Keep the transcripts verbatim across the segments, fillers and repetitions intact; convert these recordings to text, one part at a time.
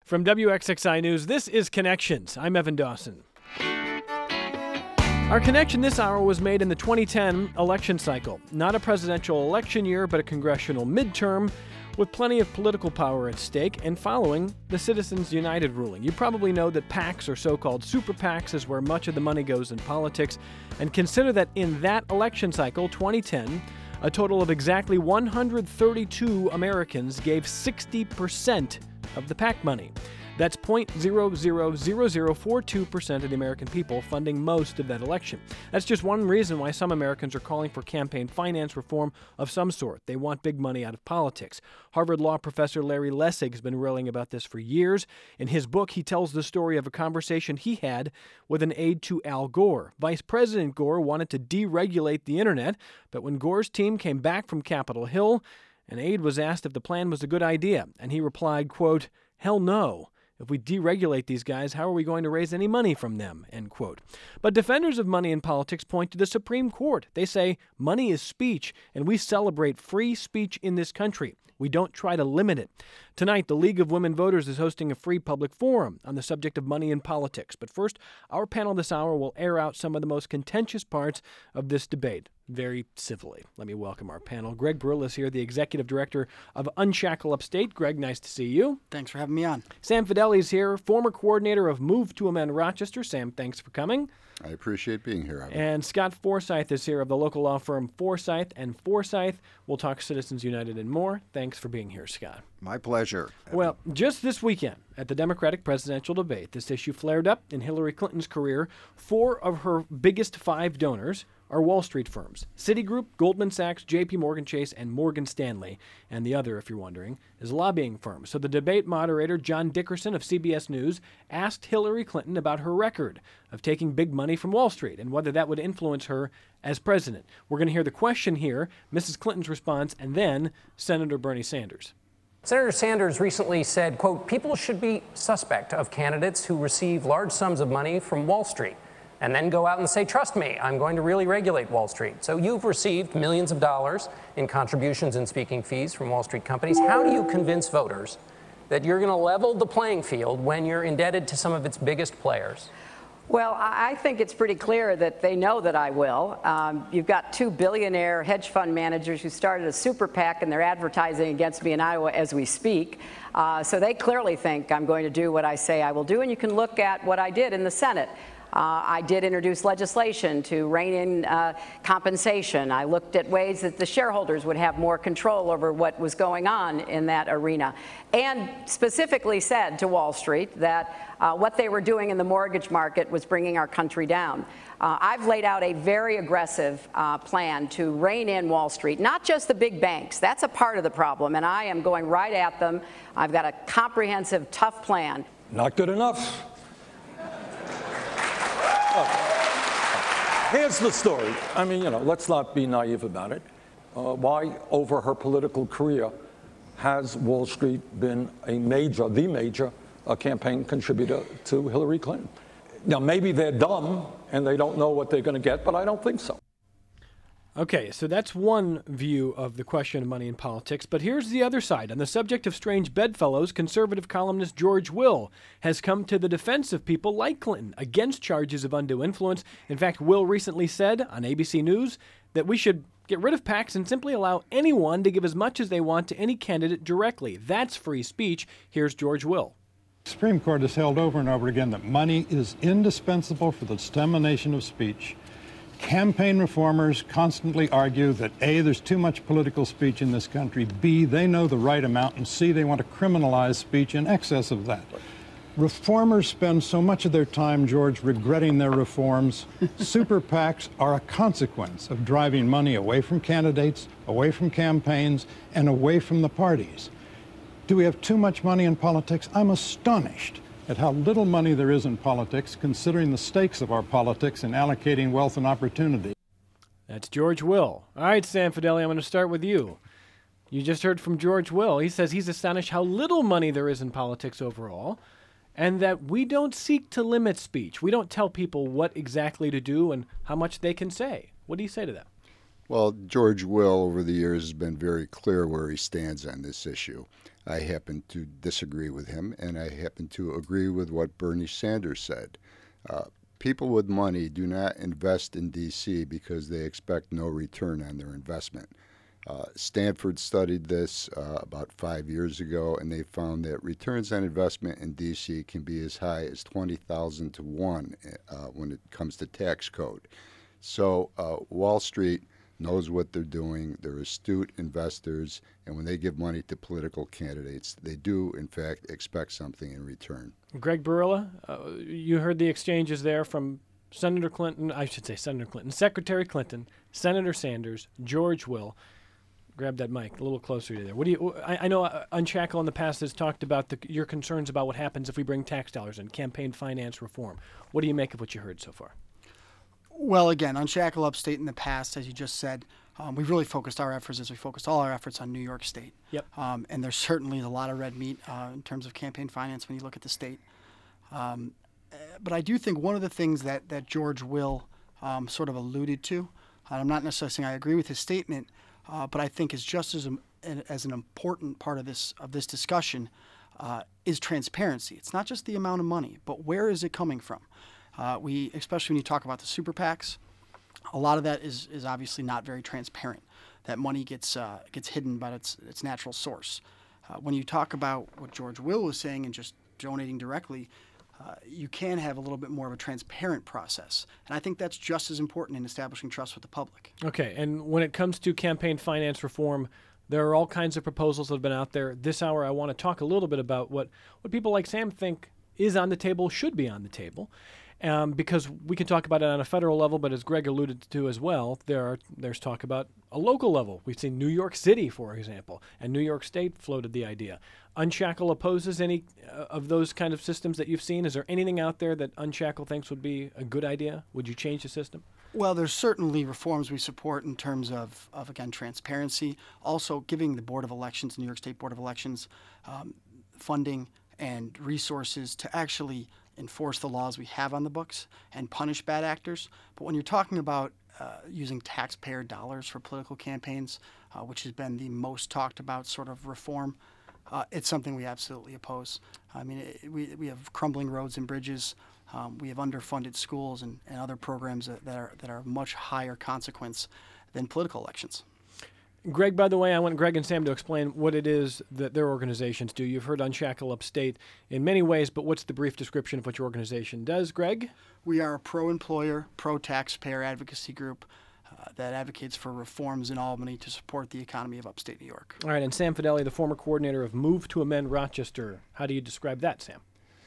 From W X X I News, this is Connections. I'm Evan Dawson. Our connection this hour was made in the twenty ten election cycle. Not a presidential election year, but a congressional midterm with plenty of political power at stake and following the Citizens United ruling. You probably know that PACs, or so-called super PACs, is where much of the money goes in politics. And consider that in that election cycle, twenty ten, a total of exactly one hundred thirty-two Americans gave sixty percent of the PAC money. That's zero point zero zero zero zero four two percent of the American people funding most of that election. That's just one reason why some Americans are calling for campaign finance reform of some sort. They want big money out of politics. Harvard Law professor Larry Lessig has been railing about this for years. In his book, he tells the story of a conversation he had with an aide to Al Gore. Vice President Gore wanted to deregulate the internet, but when Gore's team came back from Capitol Hill, an aide was asked if the plan was a good idea, and he replied, quote, "Hell no. If we deregulate these guys, how are we going to raise any money from them?" End quote. But defenders of money in politics point to the Supreme Court. They say money is speech, and we celebrate free speech in this country. We don't try to limit it. Tonight, the League of Women Voters is hosting a free public forum on the subject of money in politics. But first, our panel this hour will air out some of the most contentious parts of this debate, very civilly. Let me welcome our panel. Greg Brill is here, the executive director of Unshackle Upstate. Greg, nice to see you. Thanks for having me on. Sam Fedeli is here, former coordinator of Move to Amend Rochester. Sam, thanks for coming. I appreciate being here, Evan. And Scott Forsyth is here of the local law firm Forsyth and Forsyth. We'll talk Citizens United and more. Thanks for being here, Scott. My pleasure. Well, just this weekend at the Democratic presidential debate, this issue flared up in Hillary Clinton's career. Four of her biggest five donors are Wall Street firms: Citigroup, Goldman Sachs, J P Morgan Chase, and Morgan Stanley. And the other, if you're wondering, is lobbying firms. So the debate moderator, John Dickerson of C B S News, asked Hillary Clinton about her record of taking big money from Wall Street and whether that would influence her as president. We're going to hear the question here, Missus Clinton's response, and then Senator Bernie Sanders. Senator Sanders recently said, quote, "People should be suspect of candidates who receive large sums of money from Wall Street and then go out and say, trust me, I'm going to really regulate Wall Street." So you've received millions of dollars in contributions and speaking fees from Wall Street companies. How do you convince voters that you're going to level the playing field when you're indebted to some of its biggest players? Well, I think it's pretty clear that they know that I will. Um, you've got two billionaire hedge fund managers who started a super PAC, and they're advertising against me in Iowa as we speak. Uh, so they clearly think I'm going to do what I say I will do, and you can look at what I did in the Senate. Uh, I did introduce legislation to rein in uh, compensation. I looked at ways that the shareholders would have more control over what was going on in that arena, and specifically said to Wall Street that uh, what they were doing in the mortgage market was bringing our country down. Uh, I've laid out a very aggressive uh, plan to rein in Wall Street, not just the big banks. That's a part of the problem, and I am going right at them. I've got a comprehensive, tough plan. Not good enough. Here's the story. I mean, you know, let's not be naive about it. Uh, why, over her political career, has Wall Street been a major, the major uh, campaign contributor to Hillary Clinton? Now, maybe they're dumb and they don't know what they're going to get, but I don't think so. Okay, so that's one view of the question of money in politics. But here's the other side. On the subject of strange bedfellows, conservative columnist George Will has come to the defense of people like Clinton against charges of undue influence. In fact, Will recently said on A B C News that we should get rid of PACs and simply allow anyone to give as much as they want to any candidate directly. That's free speech. Here's George Will. The Supreme Court has held over and over again that money is indispensable for the dissemination of speech. Campaign reformers constantly argue that A, there's too much political speech in this country, B, they know the right amount, and C, they want to criminalize speech in excess of that. Reformers spend so much of their time, George, regretting their reforms. Super PACs are a consequence of driving money away from candidates, away from campaigns, and away from the parties. Do we have too much money in politics? I'm astonished at how little money there is in politics, considering the stakes of our politics in allocating wealth and opportunity. That's George Will. All right, Sam Fedeli, I'm going to start with you. You just heard from George Will. He says he's astonished how little money there is in politics overall, and that we don't seek to limit speech. We don't tell people what exactly to do and how much they can say. What do you say to that? Well, George Will, over the years, has been very clear where he stands on this issue. I happen to disagree with him, and I happen to agree with what Bernie Sanders said. Uh, people with money do not invest in D C because they expect no return on their investment. Uh, Stanford studied this uh, about five years ago, and they found that returns on investment in D C can be as high as twenty thousand to one uh, when it comes to tax code. So uh, Wall Street knows what they're doing. They're astute investors, and when they give money to political candidates, they do, in fact, expect something in return. Greg Barilla, uh, you heard the exchanges there from Senator Clinton, I should say Senator Clinton, Secretary Clinton, Senator Sanders, George Will. Grab that mic a little closer to there. What do you? I, I know uh, Unshackle in the past has talked about the, your concerns about what happens if we bring tax dollars in, campaign finance reform. What do you make of what you heard so far? Well, again, Unshackle Upstate in the past, as you just said, um, we've really focused our efforts, as we focused all our efforts on New York State. Yep. Um, and there's certainly a lot of red meat uh, in terms of campaign finance when you look at the state. Um, but I do think one of the things that, that George Will um, sort of alluded to, and I'm not necessarily saying I agree with his statement, uh, but I think is just as, um, as an important part of this, of this discussion uh, is transparency. It's not just the amount of money, but where is it coming from? Uh, we, especially when you talk about the super PACs, a lot of that is, is obviously not very transparent. That money gets uh, gets hidden by its its natural source. Uh, when you talk about what George Will was saying and just donating directly, uh, you can have a little bit more of a transparent process. And I think that's just as important in establishing trust with the public. Okay, and when it comes to campaign finance reform, there are all kinds of proposals that have been out there. This hour, I want to talk a little bit about what, what people like Sam think is on the table, should be on the table. Um, because we can talk about it on a federal level, but as Greg alluded to as well, there are there's talk about a local level. We've seen New York City, for example, and New York State floated the idea. Unshackle opposes any uh, of those kind of systems that you've seen. Is there anything out there that Unshackle thinks would be a good idea? Would you change the system? Well, there's certainly reforms we support in terms of, of again, transparency. Also, giving the Board of Elections, New York State Board of Elections, um, funding and resources to actually enforce the laws we have on the books and punish bad actors. But when you're talking about uh, using taxpayer dollars for political campaigns, uh, which has been the most talked about sort of reform, uh, it's something we absolutely oppose. I mean, it, we, we have crumbling roads and bridges. Um, we have underfunded schools and, and other programs that, that are that are much higher consequence than political elections. Greg, by the way, I want Greg and Sam to explain what it is that their organizations do. You've heard Unshackle Upstate in many ways, but what's the brief description of what your organization does, Greg? We are a pro-employer, pro-taxpayer advocacy group uh, that advocates for reforms in Albany to support the economy of upstate New York. All right, and Sam Fedeli, the former coordinator of Move to Amend Rochester. How do you describe that, Sam?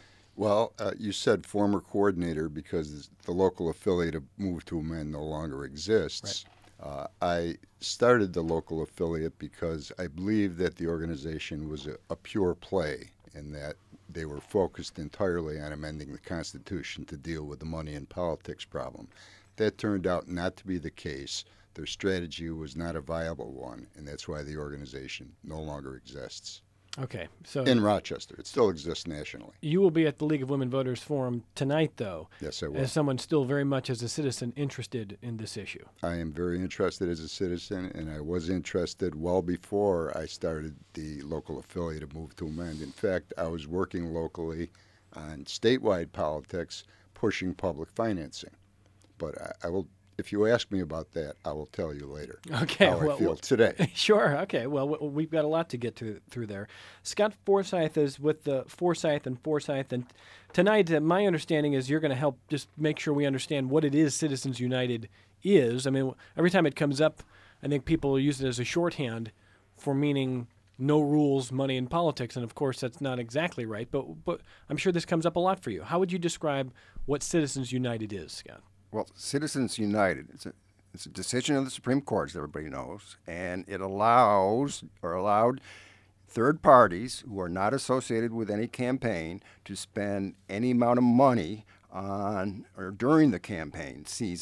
Well, uh, you said former coordinator because the local affiliate of Move to Amend no longer exists. Right. Uh, I started the local affiliate because I believed that the organization was a, a pure play and that they were focused entirely on amending the Constitution to deal with the money and politics problem. That turned out not to be the case. Their strategy was not a viable one, and that's why the organization no longer exists. Okay, so in Rochester. It still exists nationally. You will be at the League of Women Voters Forum tonight, though. Yes, I will. As someone still very much as a citizen interested in this issue. I am very interested as a citizen, and I was interested well before I started the local affiliate of Move to Amend. In fact, I was working locally on statewide politics, pushing public financing. But I, I will. If you ask me about that, I will tell you later okay, how well, I feel well, today. Sure. Okay. Well, we've got a lot to get to, through there. Scott Forsyth is with the Forsyth and Forsyth, and tonight, uh, my understanding is you're going to help just make sure we understand what it is Citizens United is. I mean, every time it comes up, I think people use it as a shorthand for meaning no rules, money, and politics, and of course that's not exactly right. But but I'm sure this comes up a lot for you. How would you describe what Citizens United is, Scott? Well, Citizens United, it's a, it's a decision of the Supreme Court, as everybody knows, and it allows or allowed third parties who are not associated with any campaign to spend any amount of money on or during the campaign season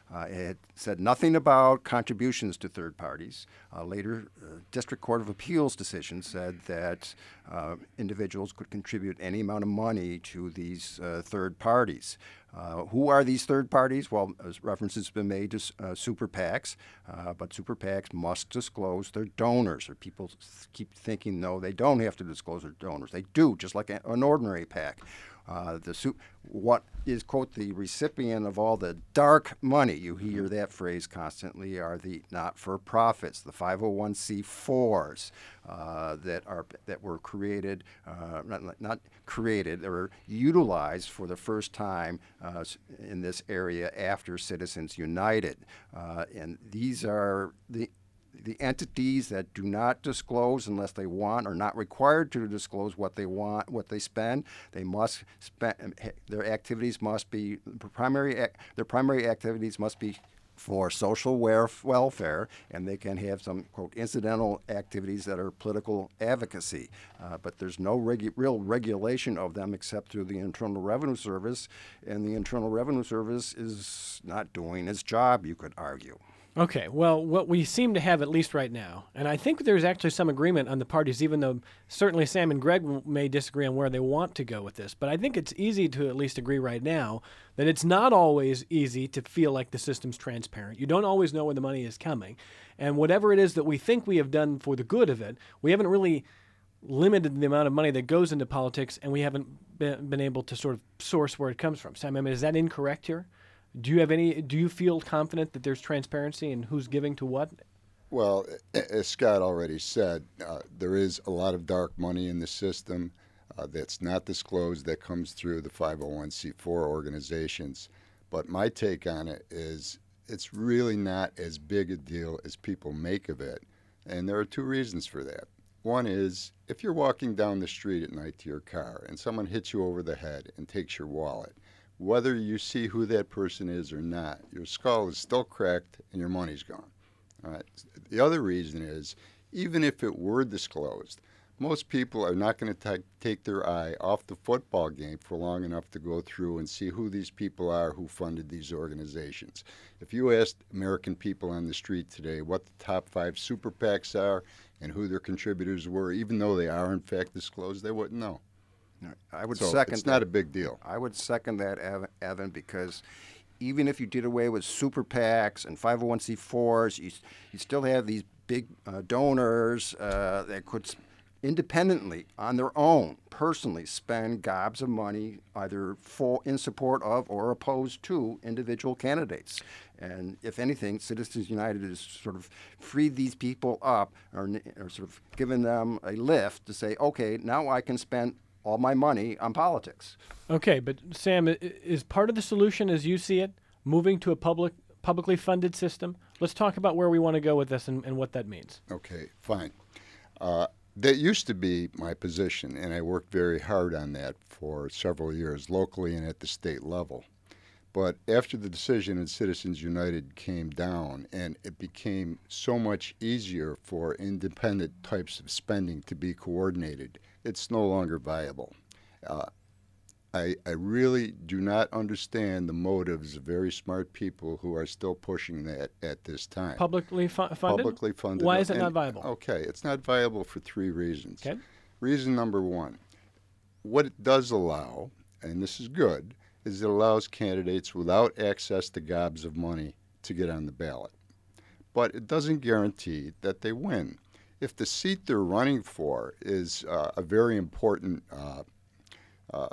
Uh, it said nothing about contributions to third parties. Uh, later, uh, District Court of Appeals decision said that uh, individuals could contribute any amount of money to these uh, third parties. Uh, who are these third parties? Well, as references have been made to uh, super PACs, uh, but super PACs must disclose their donors. Or people keep thinking, no, they don't have to disclose their donors. They do, just like a, an ordinary PAC. Uh, the su- what is, quote, the recipient of all the dark money, you hear that phrase constantly, are the not-for-profits, the five oh one c fours uh, that are that were created, uh, not, not created, they were utilized for the first time uh, in this area after Citizens United. Uh, and these are the the entities that do not disclose unless they want, are not required to disclose what they want, what they spend. They must spend, their activities must be, primary, their primary activities must be for social welfare, and they can have some, quote, incidental activities that are political advocacy. Uh, but there's no regu- real regulation of them except through the Internal Revenue Service, and the Internal Revenue Service is not doing its job, you could argue. Okay, well, what we seem to have, at least right now, and I think there's actually some agreement on the parties, even though certainly Sam and Greg may disagree on where they want to go with this, but I think it's easy to at least agree right now that it's not always easy to feel like the system's transparent. You don't always know where the money is coming, and whatever it is that we think we have done for the good of it, we haven't really limited the amount of money that goes into politics, and we haven't been, been able to sort of source where it comes from. Sam, I mean, is that incorrect here? Do you have any? Do you feel confident that there's transparency in who's giving to what? Well, as Scott already said, uh, there is a lot of dark money in the system uh, that's not disclosed that comes through the five oh one c four organizations. But my take on it is it's really not as big a deal as people make of it. And there are two reasons for that. One is if you're walking down the street at night to your car and someone hits you over the head and takes your wallet, whether you see who that person is or not, your skull is still cracked and your money's gone. All right. The other reason is, even if it were disclosed, most people are not going to take their eye off the football game for long enough to go through and see who these people are who funded these organizations. If you asked American people on the street today what the top five super PACs are and who their contributors were, even though they are in fact disclosed, they wouldn't know. I would so second it's not that. a big deal. I would second that, Evan, because even if you did away with super PACs and five oh one c fours, you, you still have these big uh, donors uh, that could independently, on their own, personally spend gobs of money either for in support of or opposed to individual candidates. And if anything, Citizens United has sort of freed these people up or, or sort of given them a lift to say, okay, now I can spend all my money on politics. Okay, but Sam, is part of the solution, as you see it, moving to a public, publicly funded system? Let's talk about where we want to go with this and, and what that means. Okay, fine. Uh, that used to be my position, and I worked very hard on that for several years, locally and at the state level. But after the decision in Citizens United came down, and it became so much easier for independent types of spending to be coordinated, it's no longer viable. Uh, I, I really do not understand the motives of very smart people who are still pushing that at this time. Publicly fu- funded? Publicly funded. Why is it and, not viable? Okay, it's not viable for three reasons. Okay. Reason number one, what it does allow, and this is good, is it allows candidates without access to gobs of money to get on the ballot. But it doesn't guarantee that they win. If the seat they're running for is uh, a very important, uh, uh,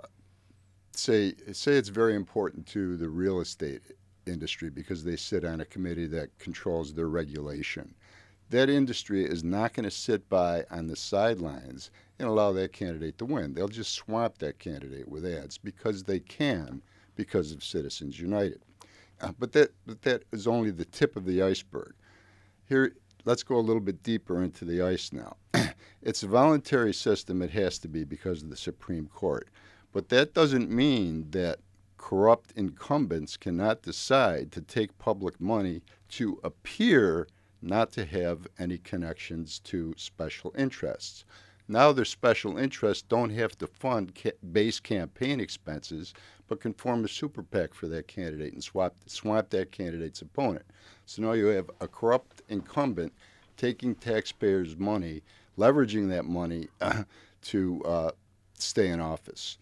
say, say it's very important to the real estate industry because they sit on a committee that controls their regulation, that industry is not going to sit by on the sidelines and allow that candidate to win. They'll just swamp that candidate with ads because they can, because of Citizens United. Uh, but that but that is only the tip of the iceberg. Here, let's go a little bit deeper into the ice now. It's a voluntary system. It has to be because of the Supreme Court. But that doesn't mean that corrupt incumbents cannot decide to take public money to appear not to have any connections to special interests. Now their special interests don't have to fund ca- base campaign expenses, but can form a super PAC for that candidate and swap, swamp that candidate's opponent. So now you have a corrupt incumbent taking taxpayers' money, leveraging that money uh, to uh, stay in office.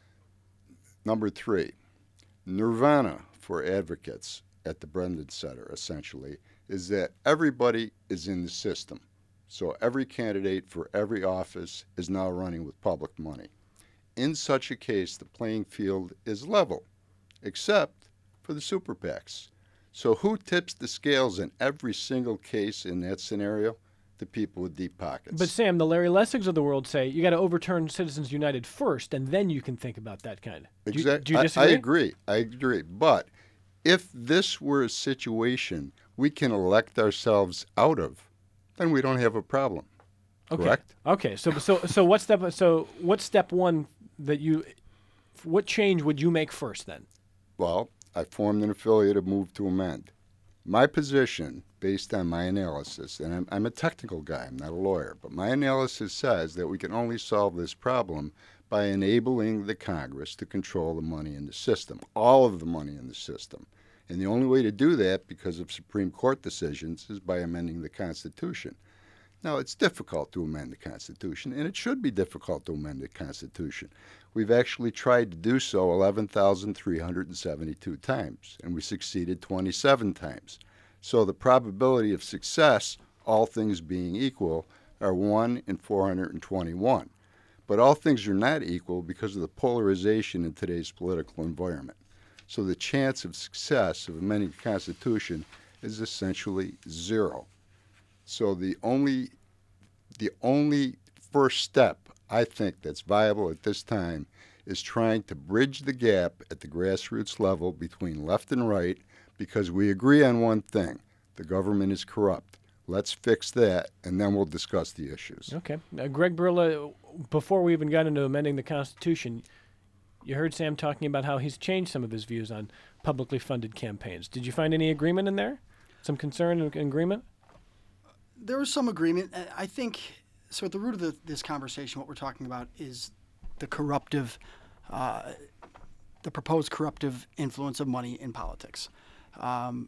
Number three, nirvana for advocates at the Brendan Center, essentially, is that everybody is in the system. So every candidate for every office is now running with public money. In such a case, the playing field is level, except for the super PACs. So who tips the scales in every single case in that scenario? The people with deep pockets. But Sam, the Larry Lessigs of the world say you got to overturn Citizens United first, and then you can think about that kind. Do you, Exactly. do you disagree? I, I agree. I agree. But if this were a situation we can elect ourselves out of, then we don't have a problem. Okay. Correct? Okay. So so so what step so what step one that you what change would you make first then? Well, I formed an affiliate of Move to Amend. My position, based on my analysis, and I'm, I'm a technical guy, I'm not a lawyer, but my analysis says that we can only solve this problem by enabling the Congress to control the money in the system, all of the money in the system. And the only way to do that, because of Supreme Court decisions, is by amending the Constitution. Now, it's difficult to amend the Constitution, and it should be difficult to amend the Constitution. We've actually tried to do so eleven thousand three hundred seventy-two times, and we succeeded twenty-seven times. So the probability of success, all things being equal, are one in four hundred twenty-one. But all things are not equal because of the polarization in today's political environment. So the chance of success of amending the Constitution is essentially zero. So the only, the only first step I think that's viable at this time is trying to bridge the gap at the grassroots level between left and right, because we agree on one thing: the government is corrupt. Let's fix that, and then we'll discuss the issues. Okay. Uh, Greg Burla, before we even got into amending the Constitution, you heard Sam talking about how he's changed some of his views on publicly funded campaigns. Did you find any agreement in there? Some concern and agreement? There was some agreement. Uh, I think, so at the root of the, this conversation, what we're talking about is the corruptive, uh, the proposed corruptive influence of money in politics. Um,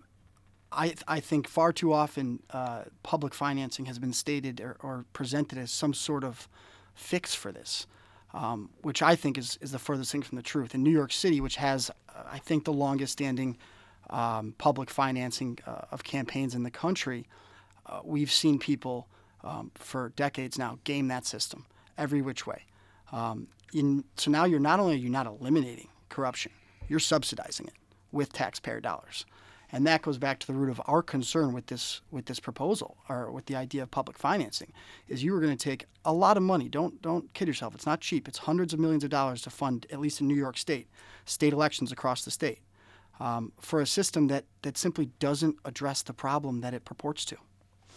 I, I think far too often uh, public financing has been stated or, or presented as some sort of fix for this, um, which I think is, is the furthest thing from the truth. In New York City, which has, uh, I think, the longest standing um, public financing uh, of campaigns in the country, uh, we've seen people um, for decades now game that system every which way. Um, in, so now you're not only are you not eliminating corruption, you're subsidizing it with taxpayer dollars. And that goes back to the root of our concern with this with this proposal, or with the idea of public financing, is you were going to take a lot of money. Don't don't kid yourself. It's not cheap. It's hundreds of millions of dollars to fund, at least in New York State, state elections across the state, um, for a system that, that simply doesn't address the problem that it purports to.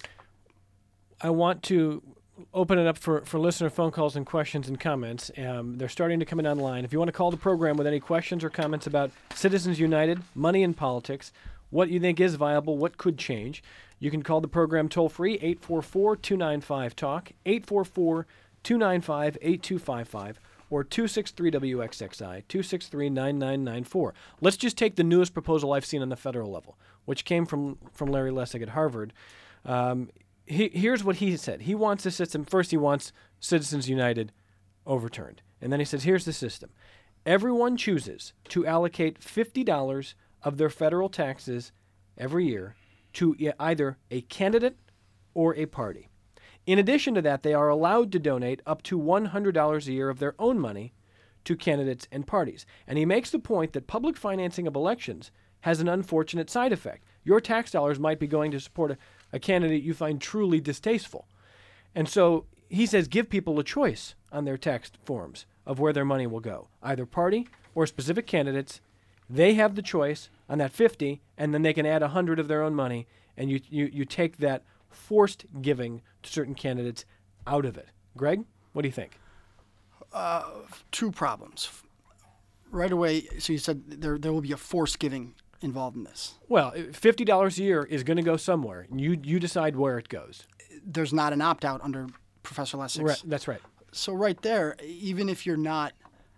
I want to open it up for, for listener phone calls and questions and comments. Um, they're starting to come in online. If you want to call the program with any questions or comments about Citizens United, money in politics, what you think is viable, what could change, you can call the program toll-free, eight four four, two nine five, talk, eight four four, two nine five, eight two five five, or two six three W X X I, two six three, nine nine nine four. Let's just take the newest proposal I've seen on the federal level, which came from, from Larry Lessig at Harvard. Um, he, here's what he said. He wants a system. First, he wants Citizens United overturned. And then he says, here's the system. Everyone chooses to allocate fifty dollars of their federal taxes every year to either a candidate or a party. In addition to that, they are allowed to donate up to one hundred dollars a year of their own money to candidates and parties. And he makes the point that public financing of elections has an unfortunate side effect. Your tax dollars might be going to support a, a candidate you find truly distasteful. And so he says give people a choice on their tax forms of where their money will go, either party or specific candidates. They have the choice on that fifty, and then they can add one hundred of their own money, and you, you, you take that forced giving to certain candidates out of it. Greg, what do you think? Uh, two problems. Right away, so you said there there will be a forced giving involved in this. Well, fifty dollars a year is going to go somewhere. You you decide where it goes. There's not an opt-out under Professor Lessig's. Right, that's right. So right there, even if you're not,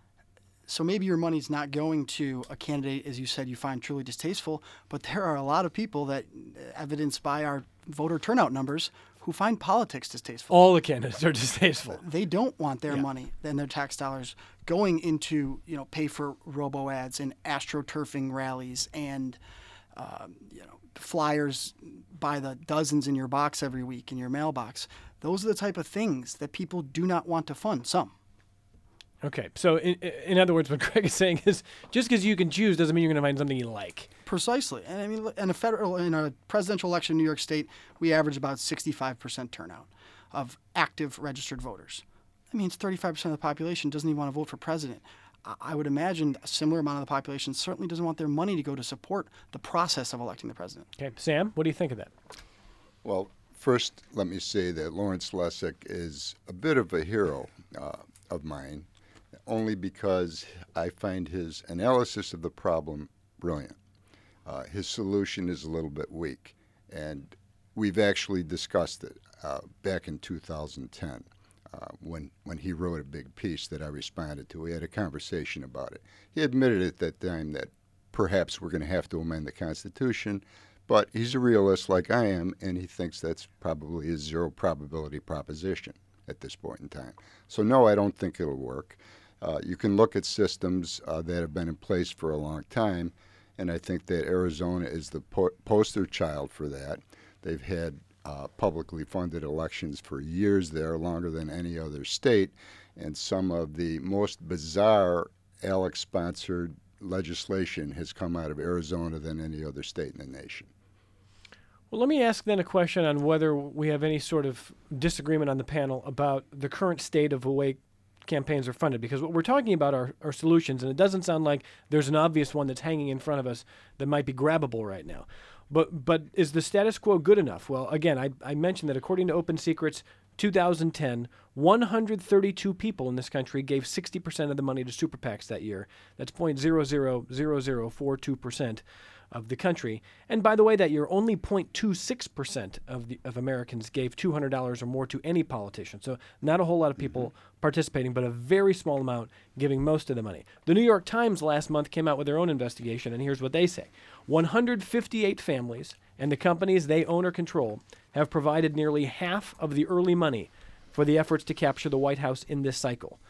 so maybe your money's not going to a candidate, as you said, you find truly distasteful, but there are a lot of people that, evidenced by our voter turnout numbers, who find politics distasteful. All the candidates are distasteful. They don't want their Yeah. money and their tax dollars going into, you know, pay for robo ads and astroturfing rallies and, um, you know, flyers by the dozens in your box every week in your mailbox. Those are the type of things that people do not want to fund. Some. Okay, so in, in other words, what Greg is saying is just because you can choose doesn't mean you're going to find something you like. Precisely. And I mean, look, in a federal, in a presidential election in New York State, we average about sixty-five percent turnout of active registered voters. That means thirty-five percent of the population doesn't even want to vote for president. I- I would imagine a similar amount of the population certainly doesn't want their money to go to support the process of electing the president. Okay, Sam, what do you think of that? Well, first, let me say that Lawrence Lessig is a bit of a hero uh, of mine, only because I find his analysis of the problem brilliant. Uh, his solution is a little bit weak, and we've actually discussed it uh, back in two thousand ten uh, when when he wrote a big piece that I responded to. We had a conversation about it. He admitted at that time that perhaps we're going to have to amend the Constitution, but he's a realist like I am, and he thinks that's probably a zero probability proposition at this point in time. So no, I don't think it'll work. Uh, you can look at systems uh, that have been in place for a long time, and I think that Arizona is the po- poster child for that. They've had uh, publicly funded elections for years there, longer than any other state, and some of the most bizarre Alex-sponsored legislation has come out of Arizona than any other state in the nation. Well, let me ask then a question on whether we have any sort of disagreement on the panel about the current state of the way campaigns are funded, because what we're talking about are, are solutions, and it doesn't sound like there's an obvious one that's hanging in front of us that might be grabbable right now. But but is the status quo good enough? Well, again, I, I mentioned that according to Open Secrets, two thousand ten, one hundred thirty-two people in this country gave sixty percent of the money to super PACs that year. That's zero point zero zero zero zero four two percent of the country. And by the way, that year, only zero point two six percent of the of Americans gave two hundred dollars or more to any politician. So not a whole lot of people mm-hmm. participating, but a very small amount giving most of the money. The New York Times last month came out with their own investigation, and here's what they say. one hundred fifty-eight families and the companies they own or control have provided nearly half of the early money for the efforts to capture the White House in this cycle.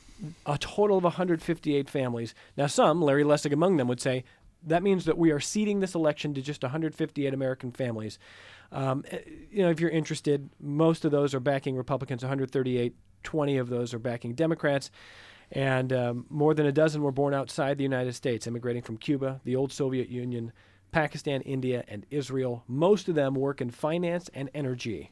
A total of one hundred fifty-eight families. Now some, Larry Lessig among them, would say, that means that we are ceding this election to just one hundred fifty-eight American families. Um, you know, if you're interested, most of those are backing Republicans, one hundred thirty-eight. twenty of those are backing Democrats. And um, more than a dozen were born outside the United States, immigrating from Cuba, the old Soviet Union, Pakistan, India, and Israel. Most of them work in finance and energy.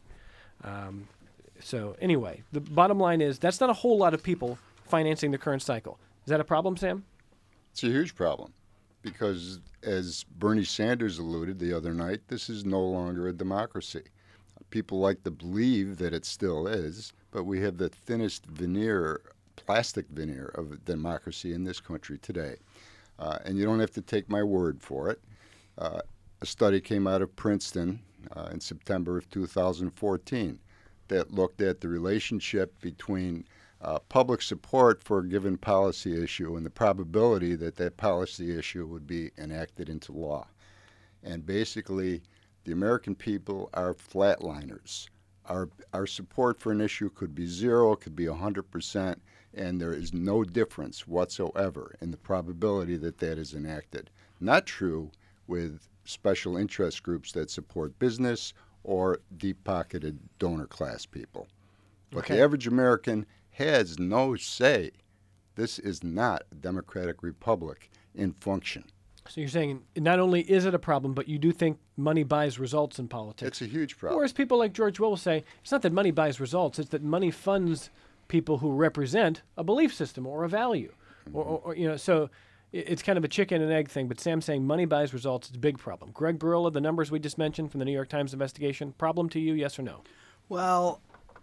Um, so anyway, the bottom line is that's not a whole lot of people financing the current cycle. Is that a problem, Sam? It's a huge problem. Because, as Bernie Sanders alluded the other night, this is no longer a democracy. People like to believe that it still is, but we have the thinnest veneer, plastic veneer of democracy in this country today. Uh, and you don't have to take my word for it. Uh, a study came out of Princeton uh, in September of two thousand fourteen that looked at the relationship between Uh, public support for a given policy issue and the probability that that policy issue would be enacted into law. And basically, the American people are flatliners. Our, our support for an issue could be zero, it could be one hundred percent, and there is no difference whatsoever in the probability that that is enacted. Not true with special interest groups that support business or deep-pocketed donor class people. But Okay. the average American has no say. This is not a democratic republic in function. So you're saying not only is it a problem, but you do think money buys results in politics. It's a huge problem. Or as people like George Will will say, it's not that money buys results, it's that money funds people who represent a belief system or a value. Mm-hmm. Or, or, or, you know, so it- it's kind of a chicken and egg thing, but Sam's saying money buys results, it's a big problem. Greg Burrell, the numbers we just mentioned from the New York Times investigation, problem to you, yes or no? Well,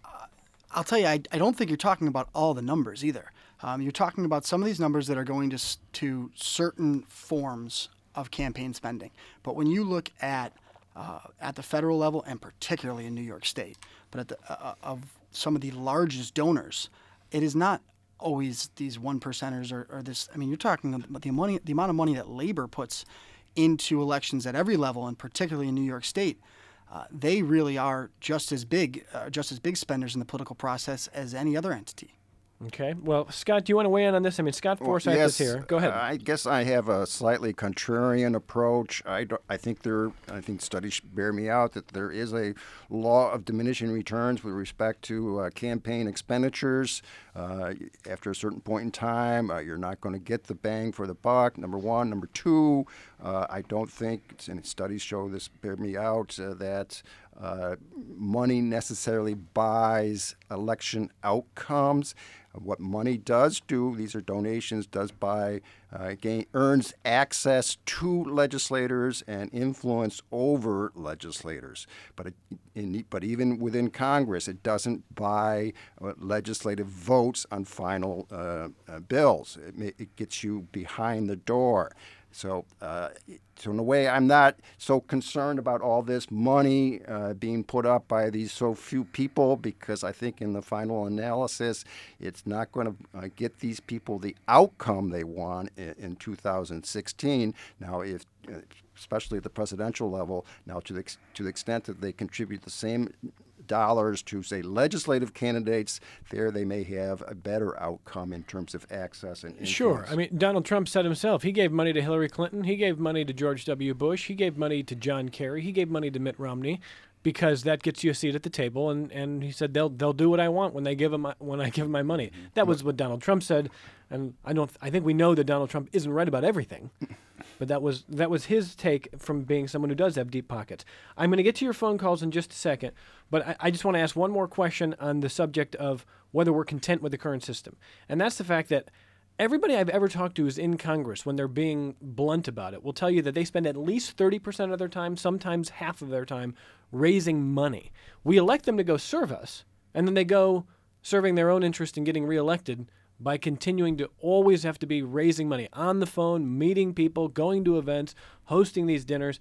I'll tell you, I, I don't think you're talking about all the numbers either. Um, you're talking about some of these numbers that are going to s- to certain forms of campaign spending. But when you look at uh, at the federal level, and particularly in New York State, but at the, uh, of some of the largest donors, it is not always these one percenters or, or this. I mean, you're talking about the money, the amount of money that labor puts into elections at every level, and particularly in New York State. Uh, they really are just as big, uh, just as big spenders in the political process as any other entity. Okay. Well, Scott, do you want to weigh in on this? I mean, Scott Forsyth well, is yes, here. Go ahead. Uh, I guess I have a slightly contrarian approach. I, do, I think there, I think studies bear me out that there is a law of diminishing returns with respect to uh, campaign expenditures. Uh, after a certain point in time, uh, you're not going to get the bang for the buck. Number one. Number two, uh, I don't think, and studies show this bear me out, uh, that uh, money necessarily buys election outcomes. What money does do, these are donations, does buy, uh, gain, earns access to legislators and influence over legislators. But it, in, but even within Congress, it doesn't buy uh, legislative votes on final uh, uh, bills. It, may, it gets you behind the door. So, uh, so in a way, I'm not so concerned about all this money uh, being put up by these so few people, because I think in the final analysis, it's not going to uh, get these people the outcome they want in, in two thousand sixteen. Now, if uh, especially at the presidential level, now to the ex- to the extent that they contribute the same dollars to, say, legislative candidates, there they may have a better outcome in terms of access and influence. Sure. I mean, Donald Trump said himself, he gave money to Hillary Clinton, he gave money to George W. Bush, he gave money to John Kerry, he gave money to Mitt Romney, because that gets you a seat at the table, and, and he said they'll they'll do what I want when they give them my, when I give them my money. That was what Donald Trump said, and I don't I think we know that Donald Trump isn't right about everything. But that was that was his take from being someone who does have deep pockets. I'm going to get to your phone calls in just a second, but I, I just want to ask one more question on the subject of whether we're content with the current system. And that's the fact that everybody I've ever talked to who's in Congress, when they're being blunt about it, will tell you that they spend at least thirty percent of their time, sometimes half of their time, raising money. We elect them to go serve us, and then they go serving their own interest in getting reelected by continuing to always have to be raising money on the phone, meeting people, going to events, hosting these dinners.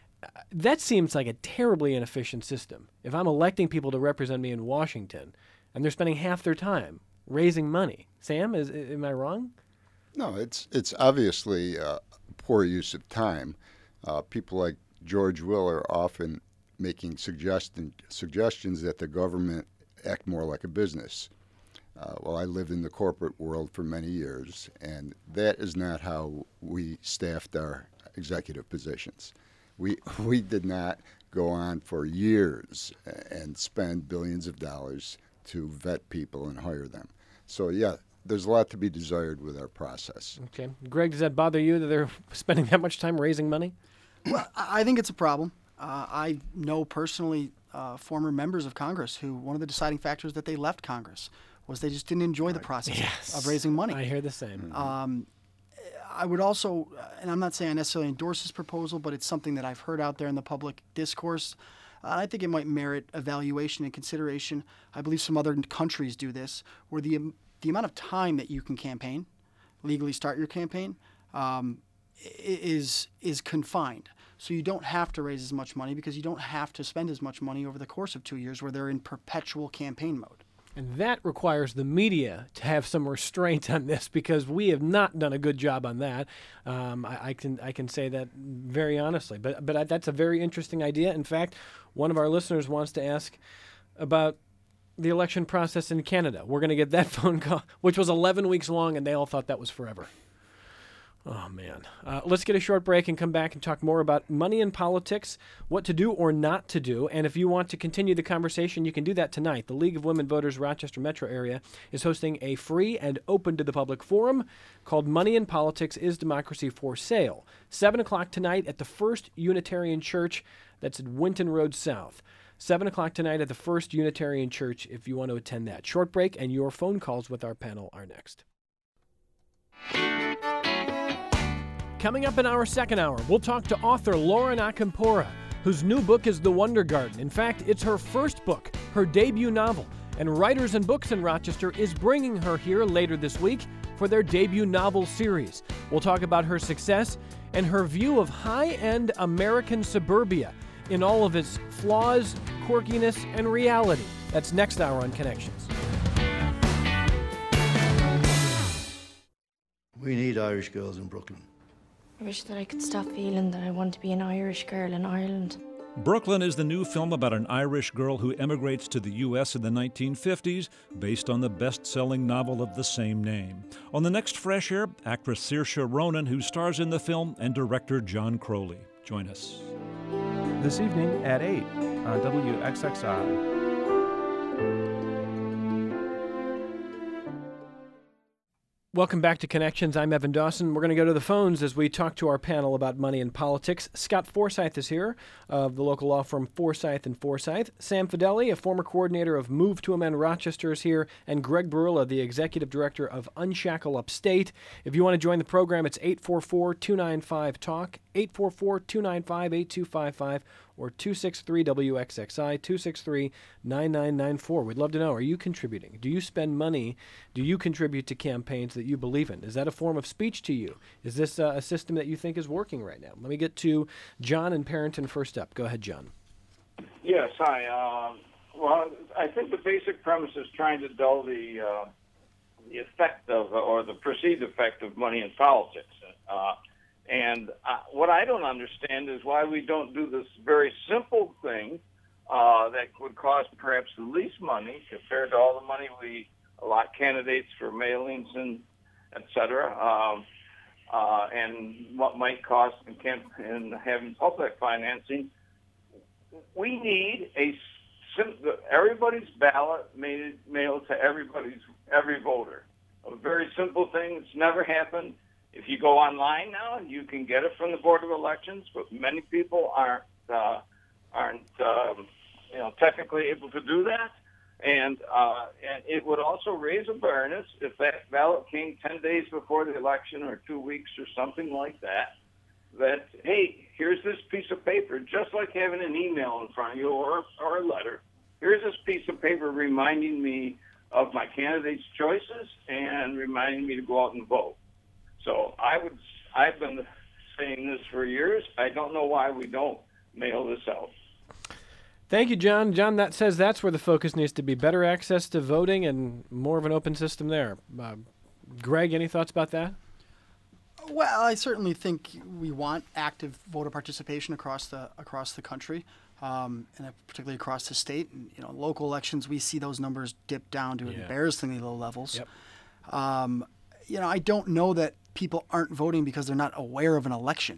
That seems like a terribly inefficient system. If I'm electing people to represent me in Washington and they're spending half their time raising money. Sam, is, am I wrong? No, it's it's obviously uh, poor use of time. Uh, people like George Will are often making suggestion, suggestions that the government act more like a business. Uh, well, I lived in the corporate world for many years, and that is not how we staffed our executive positions. We we did not go on for years and spend billions of dollars to vet people and hire them. So, yeah, there's a lot to be desired with our process. Okay. Greg, does that bother you that they're spending that much time raising money? Well, I think it's a problem. Uh, I know personally uh, former members of Congress who one of the deciding factors that they left Congress was they just didn't enjoy the process yes. of raising money. I hear the same. Mm-hmm. Um, I would also, and I'm not saying I necessarily endorse this proposal, but it's something that I've heard out there in the public discourse. Uh, I think it might merit evaluation and consideration. I believe some other countries do this, where the the amount of time that you can campaign, legally start your campaign, um, is is confined. So you don't have to raise as much money because you don't have to spend as much money over the course of two years where they're in perpetual campaign mode. And that requires the media to have some restraint on this, because we have not done a good job on that. Um, I, I can I can say that very honestly. But but I, that's a very interesting idea. In fact, one of our listeners wants to ask about the election process in Canada. We're going to get that phone call, which was eleven weeks long, and they all thought that was forever. Oh, man. Uh, let's get a short break and come back and talk more about money in politics, what to do or not to do. And if you want to continue the conversation, you can do that tonight. The League of Women Voters Rochester Metro Area is hosting a free and open to the public forum called Money in Politics, Is Democracy for Sale? seven o'clock tonight at the First Unitarian Church. That's at Winton Road South. seven o'clock tonight at the First Unitarian Church if you want to attend that. Short break, and your phone calls with our panel are next. Coming up in our second hour, we'll talk to author Lauren Acampora, whose new book is The Wonder Garden. In fact, it's her first book, her debut novel, and Writers and Books in Rochester is bringing her here later this week for their debut novel series. We'll talk about her success and her view of high-end American suburbia in all of its flaws, quirkiness, and reality. That's next hour on Connections. We need Irish girls in Brooklyn. I wish that I could stop feeling that I want to be an Irish girl in Ireland. Brooklyn is the new film about an Irish girl who emigrates to the U S in the nineteen fifties, based on the best-selling novel of the same name. On the next Fresh Air, actress Saoirse Ronan, who stars in the film, and director John Crowley. Join us. This evening at eight on W X X I. Welcome back to Connections. I'm Evan Dawson. We're going to go to the phones as we talk to our panel about money and politics. Scott Forsyth is here of the local law firm Forsyth and Forsyth. Sam Fedeli, a former coordinator of Move to Amend Rochester, is here. And Greg Barula, the executive director of Unshackle Upstate. If you want to join the program, it's eight four four, two nine five, talk, eight four four, two nine five, eight two five five, or two six three W X X I, two six three, nine nine nine four. We'd love to know, are you contributing? Do you spend money? Do you contribute to campaigns that you believe in? Is that a form of speech to you? Is this uh, a system that you think is working right now? Let me get to John in Parrington first up. Go ahead, John. Yes, hi. Uh, well, I think the basic premise is trying to dull the, uh, the effect of, or the perceived effect of money in politics. Uh, And uh, what I don't understand is why we don't do this very simple thing uh, that would cost perhaps the least money compared to all the money we allot candidates for mailings and et cetera, um, uh, and what might cost in, camp- in having public financing. We need a sim- everybody's ballot made, mailed to everybody's every voter. A very simple thing that's never happened. If you go online now, you can get it from the Board of Elections, but many people aren't uh, aren't um, you know technically able to do that, and uh, and it would also raise awareness if that ballot came ten days before the election or two weeks or something like that. That hey, here's this piece of paper, just like having an email in front of you or or a letter. Here's this piece of paper reminding me of my candidate's choices and reminding me to go out and vote. So I would, I've been saying this for years. I don't know why we don't mail this out. Thank you, John. John, that says that's where the focus needs to be, better access to voting and more of an open system there. Uh, Greg, any thoughts about that? Well, I certainly think we want active voter participation across the across the country, um, and particularly across the state. And, you know, local elections, we see those numbers dip down to yeah. embarrassingly low levels. Yep. Um, you know, I don't know that people aren't voting because they're not aware of an election.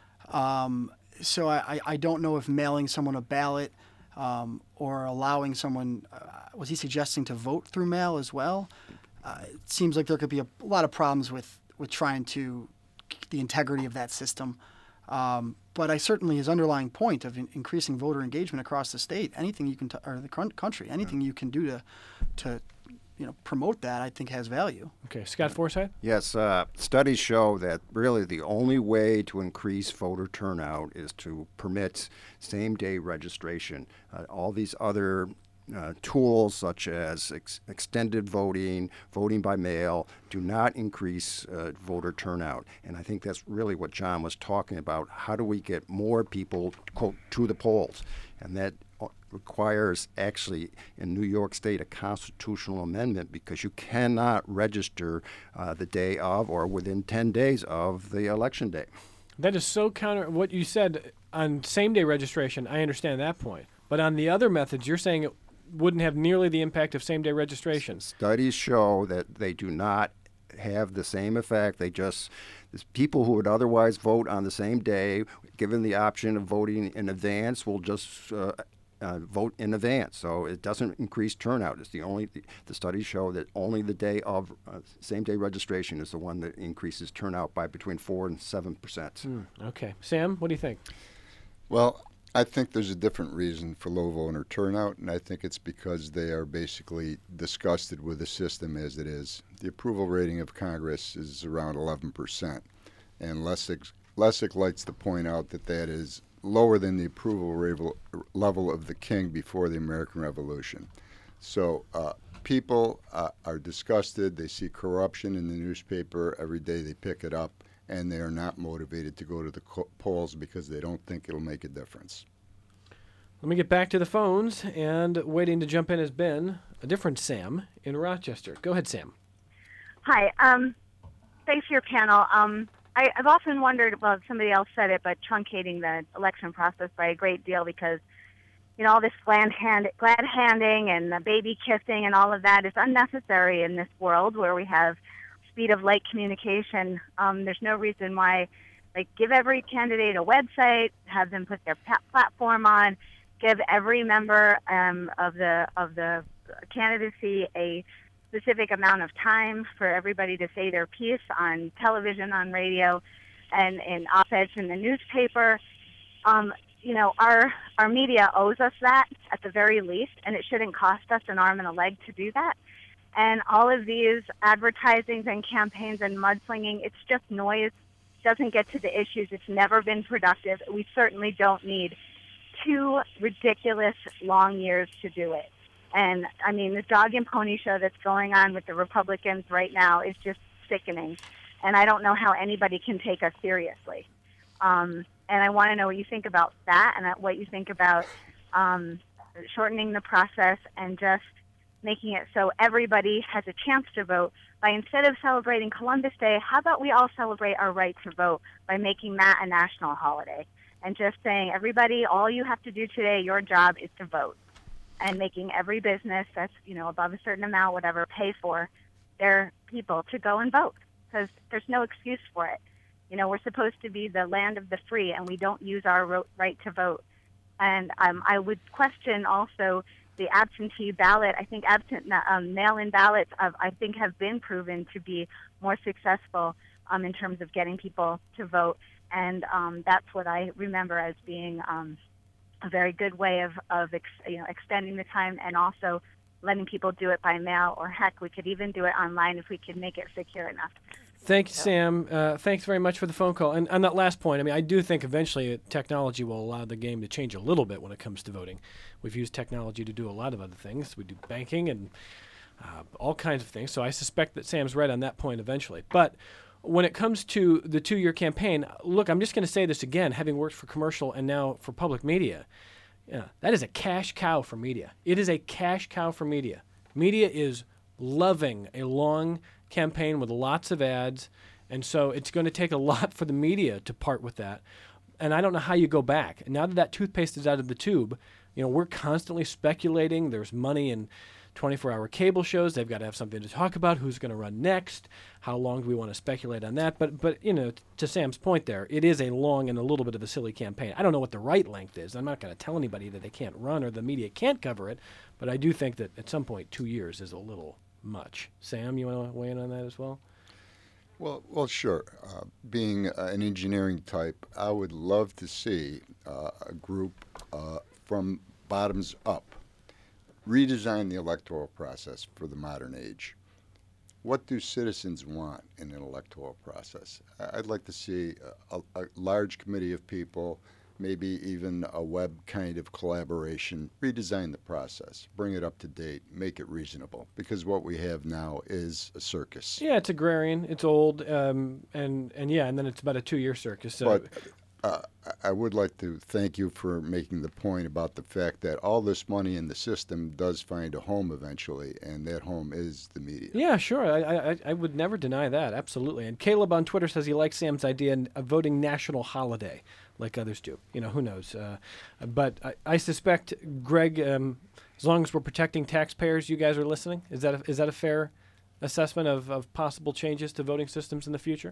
Um, so I, I don't know if mailing someone a ballot um, or allowing someone, uh, was he suggesting to vote through mail as well? Uh, it seems like there could be a lot of problems with, with trying to keep the integrity of that system. Um, but I certainly, his underlying point of in, increasing voter engagement across the state, anything you can, t- or the country, anything you can do to, to you know, promote that, I think has value. Okay, Scott Forsyth? Yes, uh, studies show that really the only way to increase voter turnout is to permit same-day registration. Uh, all these other uh, tools, such as ex- extended voting, voting by mail, do not increase uh, voter turnout. And I think that's really what John was talking about. How do we get more people, quote, to the polls? And that requires actually in New York State a constitutional amendment, because you cannot register uh, the day of or within ten days of the election day. That is so counter what you said on same-day registration. I understand that point. But on the other methods, you're saying it wouldn't have nearly the impact of same-day registration. Studies show that they do not have the same effect. They just, people who would otherwise vote on the same day, given the option of voting in advance, will just uh, Uh, vote in advance, so it doesn't increase turnout. It's the only the, the studies show that only the day of uh, same-day registration is the one that increases turnout by between four and seven percent. Mm, okay, Sam, what do you think? Well, I think there's a different reason for low voter turnout, and I think it's because they are basically disgusted with the system as it is. The approval rating of Congress is around eleven percent, and Lessig Lessig likes to point out that that is lower than the approval level of the king before the American Revolution. So uh, people uh, are disgusted. They see corruption in the newspaper every day. They pick it up, and they are not motivated to go to the co- polls because they don't think it'll make a difference. Let me get back to the phones, and waiting to jump in has been a different Sam in Rochester. Go ahead, Sam. Hi. Um, thanks for your panel. Um, I, I've often wondered, well, somebody else said it, but truncating the election process by a great deal because, you know, all this glad, hand, glad handing and the baby kissing and all of that is unnecessary in this world where we have speed of light communication. Um, there's no reason why, like, give every candidate a website, have them put their pa- platform on, give every member um, of the of the candidacy a specific amount of time for everybody to say their piece on television, on radio, and in op-eds in the newspaper. Um, you know, our our media owes us that at the very least, and it shouldn't cost us an arm and a leg to do that. And all of these advertisings and campaigns and mudslinging, it's just noise. Doesn't get to the issues. It's never been productive. We certainly don't need two ridiculous long years to do it. And, I mean, the dog and pony show that's going on with the Republicans right now is just sickening. And I don't know how anybody can take us seriously. Um, and I want to know what you think about that and what you think about um, shortening the process and just making it so everybody has a chance to vote. By instead of celebrating Columbus Day, how about we all celebrate our right to vote by making that a national holiday? And just saying, everybody, all you have to do today, your job is to vote. And making every business that's, you know, above a certain amount, whatever, pay for their people to go and vote. Because there's no excuse for it. You know, we're supposed to be the land of the free, and we don't use our ro- right to vote. And um, I would question also the absentee ballot. I think absent um, mail-in ballots, of, I think, have been proven to be more successful um, in terms of getting people to vote. And um, that's what I remember as being um, a very good way of, of ex, you know, extending the time and also letting people do it by mail, or heck, we could even do it online if we could make it secure enough. Thank you, Sam. Uh, thanks very much for the phone call. And on that last point, I mean, I do think eventually technology will allow the game to change a little bit when it comes to voting. We've used technology to do a lot of other things. We do banking and uh, all kinds of things. So I suspect that Sam's right on that point eventually. But when it comes to the two-year campaign, look, I'm just going to say this again, having worked for commercial and now for public media, yeah, that is a cash cow for media. It is a cash cow for media. Media is loving a long campaign with lots of ads, and so it's going to take a lot for the media to part with that. And I don't know how you go back. Now that that toothpaste is out of the tube, you know, we're constantly speculating. There's money in twenty-four hour cable shows. They've got to have something to talk about. Who's going to run next? How long do we want to speculate on that? But, but you know, to Sam's point there, it is a long and a little bit of a silly campaign. I don't know what the right length is. I'm not going to tell anybody that they can't run or the media can't cover it, but I do think that at some point two years is a little much. Sam, you want to weigh in on that as well? Well, well, sure. Uh, being uh, an engineering type, I would love to see uh, a group uh, from bottoms up redesign the electoral process for the modern age. What do citizens want in an electoral process? I'd like to see a, a large committee of people, maybe even a web kind of collaboration, redesign the process, bring it up to date, make it reasonable. Because what we have now is a circus. Yeah, it's agrarian, it's old, um, and, and yeah, and then it's about a two-year circus. So. But uh, I would like to thank you for making the point about the fact that all this money in the system does find a home eventually, and that home is the media. Yeah, sure. I, I, I would never deny that, absolutely. And Caleb on Twitter says he likes Sam's idea of voting national holiday, like others do. You know, who knows? Uh, but I, I suspect, Greg, um, as long as we're protecting taxpayers, you guys are listening. Is that a, is that a fair assessment of, of possible changes to voting systems in the future?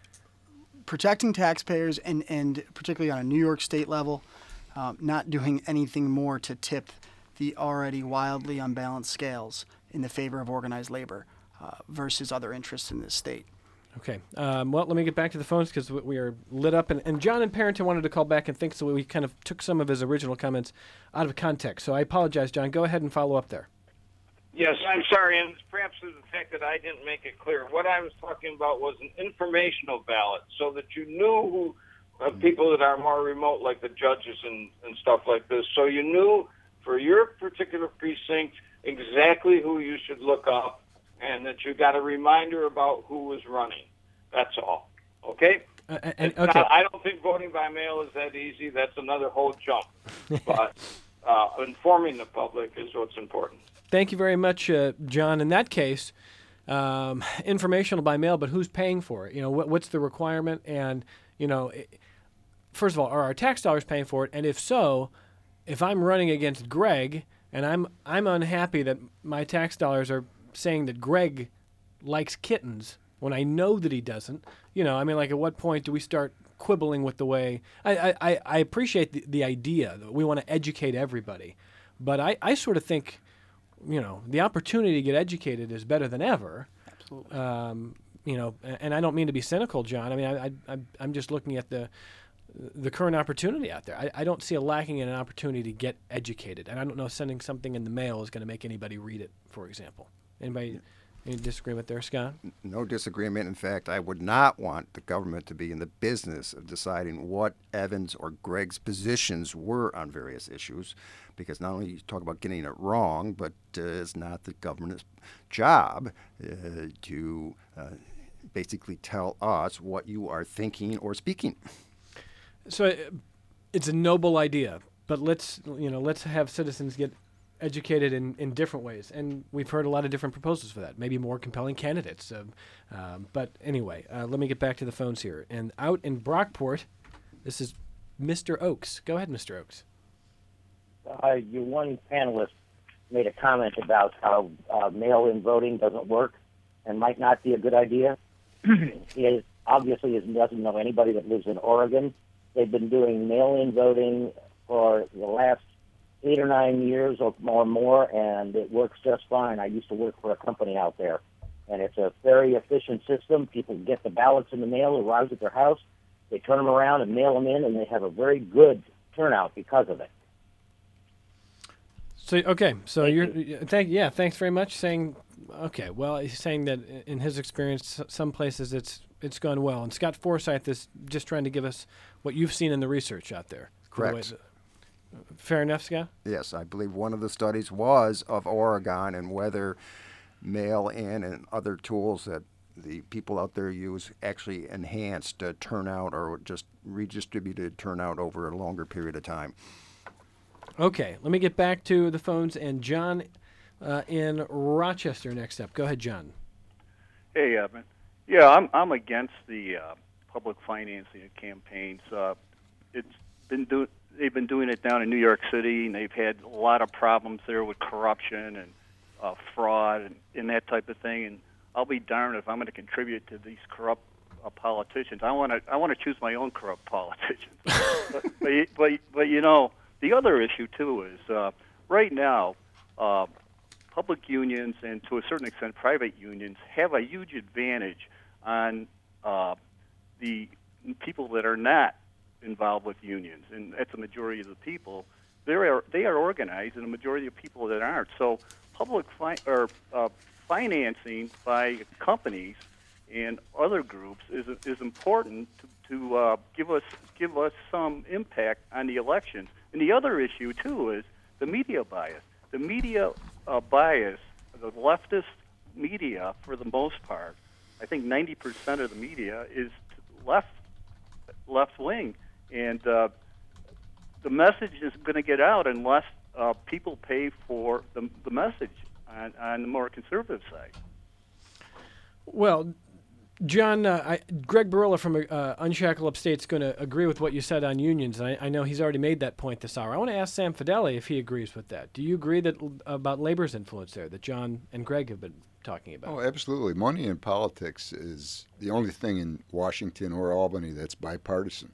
Protecting taxpayers, and, and particularly on a New York State level, um, not doing anything more to tip the already wildly unbalanced scales in the favor of organized labor uh, versus other interests in this state. Okay. Um, well, let me get back to the phones because we are lit up. And, and John in Parrington wanted to call back and think, so we kind of took some of his original comments out of context. So I apologize, John. Go ahead and follow up there. Yes, I'm sorry, and perhaps it's the fact that I didn't make it clear. What I was talking about was an informational ballot, so that you knew who uh, people that are more remote, like the judges and, and stuff like this, so you knew for your particular precinct exactly who you should look up, and that you got a reminder about who was running. That's all. Okay? Uh, and, okay. Not, I don't think voting by mail is that easy. That's another whole jump. But uh, informing the public is what's important. Thank you very much, uh, John. In that case, um, informational by mail, but who's paying for it? You know, what, what's the requirement? And, you know, it, first of all, are our tax dollars paying for it? And if so, if I'm running against Greg and I'm I'm unhappy that my tax dollars are saying that Greg likes kittens when I know that he doesn't, you know, I mean, like, at what point do we start quibbling with the way I, I, I appreciate the, the idea that we want to educate everybody, but I, I sort of think, you know, the opportunity to get educated is better than ever. Absolutely. Um, you know, and I don't mean to be cynical, John. I mean, I, I, I'm just looking at the the current opportunity out there. I, I don't see a lacking in an opportunity to get educated, and I don't know sending something in the mail is going to make anybody read it, for example. Anybody? Any disagreement there, Scott? No disagreement. In fact, I would not want the government to be in the business of deciding what Evan's or Greg's positions were on various issues, because not only you talk about getting it wrong, but uh, it's not the government's job uh, to uh, basically tell us what you are thinking or speaking. So uh, it's a noble idea, but let's you know let's have citizens get educated in, in different ways, and we've heard a lot of different proposals for that. Maybe more compelling candidates. Uh, um, but anyway, uh, let me get back to the phones here. And out in Brockport, this is Mister Oakes. Go ahead, Mister Oakes. Uh, your one panelist made a comment about how uh, mail-in voting doesn't work and might not be a good idea. He is, obviously he doesn't know anybody that lives in Oregon. They've been doing mail-in voting for the last eight or nine years or more, more, and it works just fine. I used to work for a company out there, and it's a very efficient system. People get the ballots in the mail, arrives at their house, they turn them around and mail them in, and they have a very good turnout because of it. So okay, so Thank you're you. thank yeah, thanks very much. Saying okay, well, he's saying that in his experience, some places it's it's gone well, and Scott Forsyth is just trying to give us what you've seen in the research out there. Correct. Fair enough, Scott? Yes, I believe one of the studies was of Oregon and whether mail-in and other tools that the people out there use actually enhanced uh, turnout or just redistributed turnout over a longer period of time. Okay, let me get back to the phones, and John uh, in Rochester next up. Go ahead, John. Hey, Evan. Yeah, I'm I'm against the uh, public financing of campaigns. Uh, it's been doing. They've been doing it down in New York City, and they've had a lot of problems there with corruption and uh, fraud and, and that type of thing. And I'll be darned if I'm going to contribute to these corrupt uh, politicians. I want to I want to choose my own corrupt politicians. but, but but but you know, the other issue too is uh, right now, uh, public unions and to a certain extent private unions have a huge advantage on uh, the people that are not involved with unions, and that's the majority of the people. They are they are organized, and the majority of people that aren't. So public fi- or uh, financing by companies and other groups is is important to, to uh, give us give us some impact on the elections. And the other issue too is the media bias. The media uh, bias, the leftist media, for the most part, I think ninety percent of the media is left left wing. And uh, the message is going to get out unless uh, people pay for the, the message on, on the more conservative side. Well, John, uh, I, Greg Barilla from uh, Unshackle Upstate is going to agree with what you said on unions. I, I know he's already made that point this hour. I want to ask Sam Fedeli if he agrees with that. Do you agree that about labor's influence there that John and Greg have been talking about? Oh, absolutely. Money in politics is the only thing in Washington or Albany that's bipartisan.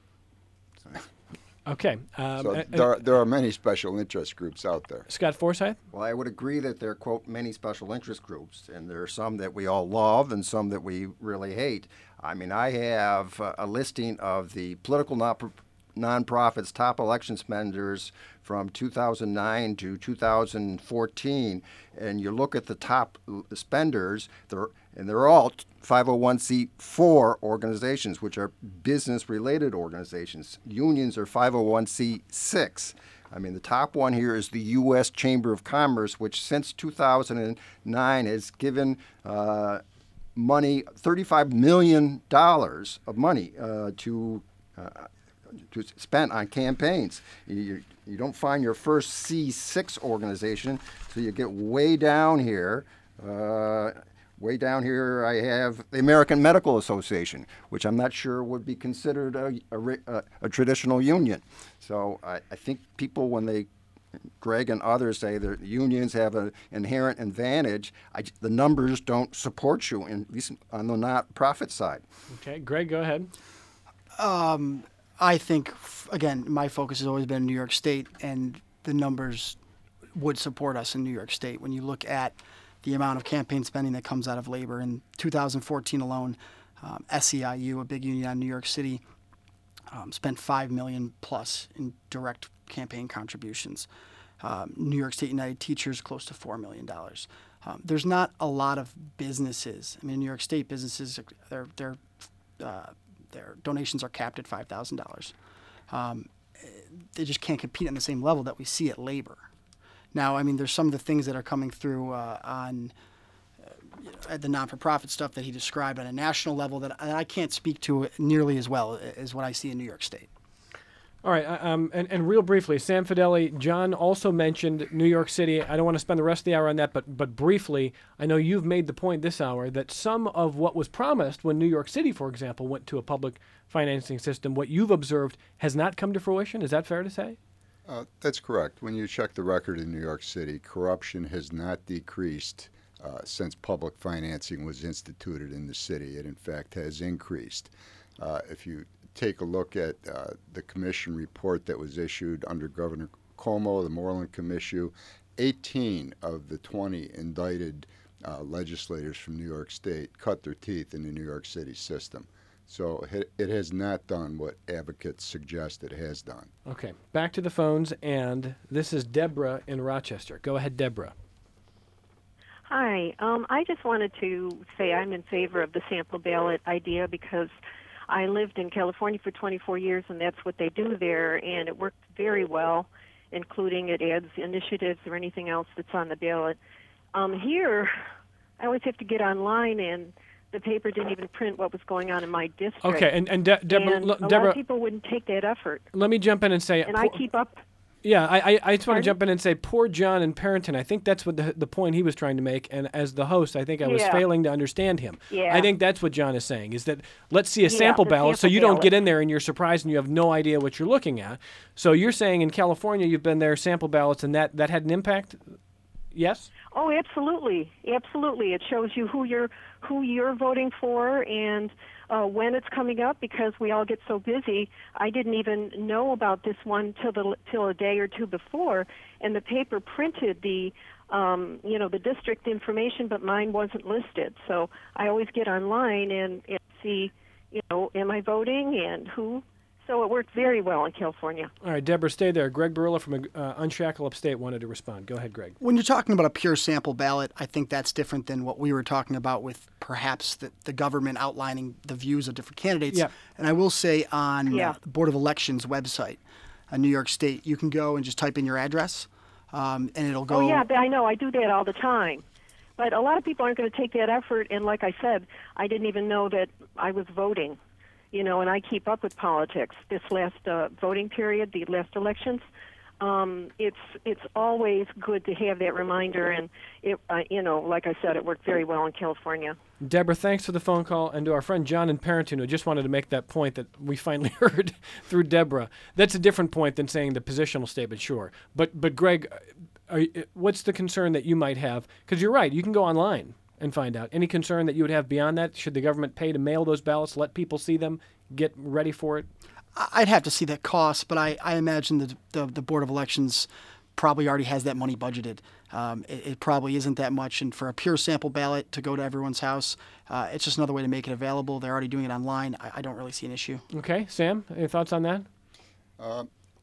Okay. Um, so uh, there, there are many special interest groups out there. Scott Forsyth? Well, I would agree that there are, quote, many special interest groups, and there are some that we all love and some that we really hate. I mean, I have uh, a listing of the political non- nonprofits' top election spenders from two thousand nine to two thousand fourteen, and you look at the top spenders, they're, and they're all five oh one c four organizations, which are business-related organizations. Unions are five oh one c six. I mean, the top one here is the U S Chamber of Commerce, which since two thousand nine has given uh, money, thirty-five million dollars of money uh, to uh, to spent on campaigns. You, you don't find your first C six organization, so you get way down here. Uh, way down here I have the American Medical Association, which I'm not sure would be considered a, a, a, a traditional union. So I, I think people, when they, Greg and others say that unions have an inherent advantage, I, the numbers don't support you, in, at least on the not-profit side. Okay, Greg, go ahead. Um, I think, again, my focus has always been New York State, and the numbers would support us in New York State. When you look at the amount of campaign spending that comes out of labor, in two thousand fourteen alone, um, S E I U, a big union out of New York City, um, spent five million dollars plus in direct campaign contributions. Um, New York State United Teachers, close to four million dollars. Um, there's not a lot of businesses. I mean, New York State businesses, their their uh, their donations are capped at five thousand dollars. Um, they just can't compete on the same level that we see at labor. Now, I mean, there's some of the things that are coming through uh, on uh, you know, the non-for-profit stuff that he described on a national level that I can't speak to nearly as well as what I see in New York State. All right, um, and, and real briefly, Sam Fedeli, John also mentioned New York City. I don't want to spend the rest of the hour on that, but but briefly, I know you've made the point this hour that some of what was promised when New York City, for example, went to a public financing system, what you've observed has not come to fruition. Is that fair to say? Uh, that's correct. When you check the record in New York City, corruption has not decreased uh, since public financing was instituted in the city. It, in fact, has increased. Uh, if you take a look at uh, the commission report that was issued under Governor Cuomo, the Moreland Commission, eighteen of the twenty indicted uh, legislators from New York State cut their teeth in the New York City system. So it has not done what advocates suggest it has done. Okay, back to the phones, and this is Deborah in Rochester. Go ahead, Deborah. Hi. Um, I just wanted to say I'm in favor of the sample ballot idea because I lived in California for twenty-four years, and that's what they do there, and it worked very well, including it adds initiatives or anything else that's on the ballot. Um, here, I always have to get online, and the paper didn't even print what was going on in my district. Okay, and, and De- Deborah, and l- a lot Deborah, of people wouldn't take that effort. Let me jump in and say, And I keep up. Yeah, I, I, I just want Pardon? to jump in and say, poor John in Parrington. I think that's what the the point he was trying to make, and as the host, I think I was Yeah. failing to understand him. Yeah. I think that's what John is saying, is that let's see a Yeah, sample the ballot so sample you don't ballot. get in there and you're surprised and you have no idea what you're looking at. So you're saying in California you've been there, sample ballots, and that, that had an impact? Yes? Oh, absolutely, absolutely. It shows you who you're who you're voting for and uh, when it's coming up. Because we all get so busy, I didn't even know about this one till the till a day or two before, and the paper printed the um, you know the district information, but mine wasn't listed. So I always get online and, and see, you know, am I voting and who. So it worked very well in California. All right, Deborah, stay there. Greg Barilla from uh, Unshackle Upstate wanted to respond. Go ahead, Greg. When you're talking about a pure sample ballot, I think that's different than what we were talking about with perhaps the, the government outlining the views of different candidates. Yeah. And I will say on Yeah. uh, the Board of Elections website, uh, New York State, you can go and just type in your address, um, and it'll go. Oh, yeah, I know. I do that all the time. But a lot of people aren't going to take that effort. And like I said, I didn't even know that I was voting. You know, and I keep up with politics. This last uh, voting period, the last elections, um, it's it's always good to have that reminder. And, it, uh, you know, like I said, it worked very well in California. Deborah, thanks for the phone call. And to our friend John in Parrington, who just wanted to make that point that we finally heard through Deborah. That's a different point than saying the positional statement, sure. But, but Greg, are, you- what's the concern that you might have? Because you're right, you can go online and find out. Any concern that you would have beyond that? Should the government pay to mail those ballots, let people see them, get ready for it? I'd have to see that cost, but I, I imagine the, the the Board of Elections probably already has that money budgeted. Um, it, it probably isn't that much, and for a pure sample ballot to go to everyone's house, uh, it's just another way to make it available. They're already doing it online. I, I don't really see an issue. Okay, Sam, any thoughts on that? Uh,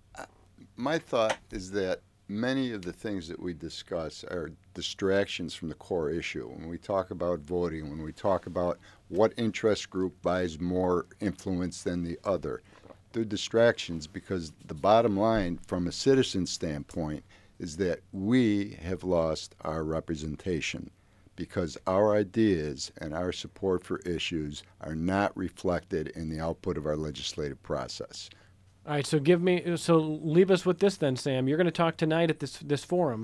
my thought is that many of the things that we discuss are distractions from the core issue. When we talk about voting, when we talk about what interest group buys more influence than the other, they're distractions because the bottom line from a citizen standpoint is that we have lost our representation because our ideas and our support for issues are not reflected in the output of our legislative process. All right, so give me, so leave us with this then, Sam. You're going to talk tonight at this this forum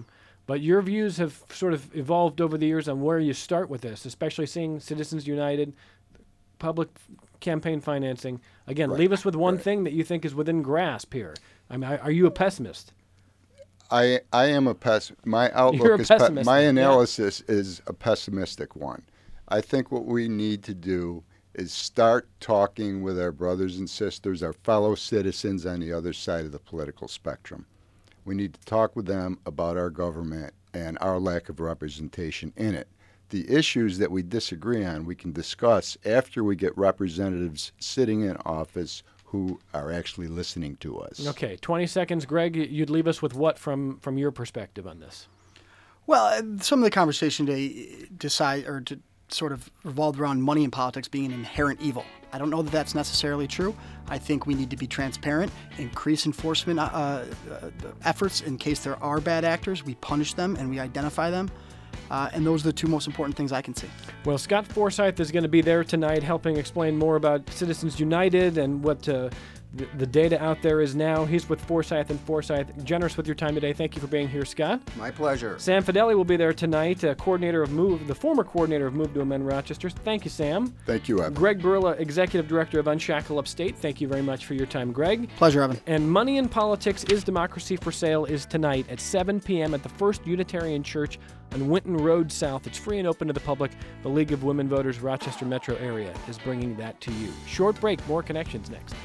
But your views have sort of evolved over the years on where you start with this, especially seeing Citizens United, public campaign financing. Again, Right. leave us with one Right. thing that you think is within grasp here. I mean, are you a pessimist? I I am a pess. My outlook You're a is pe- pessimist, my yeah. analysis is a pessimistic one. I think what we need to do is start talking with our brothers and sisters, our fellow citizens on the other side of the political spectrum. We need to talk with them about our government and our lack of representation in it. The issues that we disagree on, we can discuss after we get representatives sitting in office who are actually listening to us. Okay, twenty seconds. Greg, you'd leave us with what from, from your perspective on this? Well, uh, some of the conversation today decide or to sort of revolved around money in politics being an inherent evil. I don't know that that's necessarily true. I think we need to be transparent, increase enforcement uh, uh, efforts in case there are bad actors. We punish them and we identify them. Uh, and those are the two most important things I can see. Well, Scott Forsyth is going to be there tonight helping explain more about Citizens United and what uh, the, the data out there is now. He's with Forsyth and Forsyth. Generous with your time today. Thank you for being here, Scott. My pleasure. Sam Fideli will be there tonight, uh, coordinator of Move, the former coordinator of Move to Amend Rochester. Thank you, Sam. Thank you, Evan. Greg Barilla, executive director of Unshackle Upstate. Thank you very much for your time, Greg. Pleasure, Evan. And Money in Politics is Democracy for Sale is tonight at seven p.m. at the First Unitarian Church on Winton Road South. It's free and open to the public. The League of Women Voters Rochester Metro Area is bringing that to you. Short break, more Connections next.